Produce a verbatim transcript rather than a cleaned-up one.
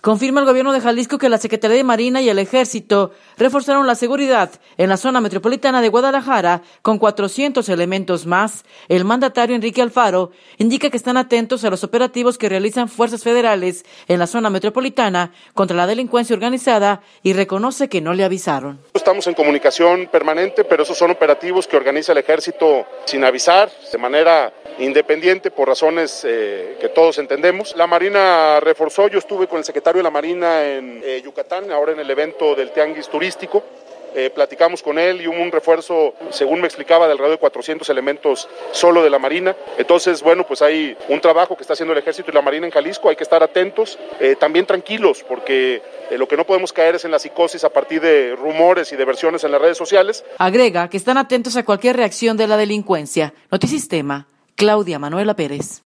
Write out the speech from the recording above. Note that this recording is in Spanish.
Confirma el gobierno de Jalisco que la Secretaría de Marina y el Ejército reforzaron la seguridad en la zona metropolitana de Guadalajara con cuatrocientos elementos más. El mandatario Enrique Alfaro indica que están atentos a los operativos que realizan fuerzas federales en la zona metropolitana contra la delincuencia organizada y reconoce que no le avisaron. Estamos en comunicación permanente, pero esos son operativos que organiza el Ejército sin avisar, de manera independiente, por razones eh, que todos entendemos. La Marina reforzó, yo estuve con el secretario de la Marina en eh, Yucatán, ahora en el evento del Tianguis Turístico. Eh, platicamos con él y hubo un refuerzo, según me explicaba, de alrededor de cuatrocientos elementos solo de la Marina. Entonces, bueno, pues hay un trabajo que está haciendo el Ejército y la Marina en Jalisco, hay que estar atentos, eh, también tranquilos, porque eh, lo que no podemos caer es en la psicosis a partir de rumores y de versiones en las redes sociales. Agrega que están atentos a cualquier reacción de la delincuencia. Notisistema, Claudia Manuela Pérez.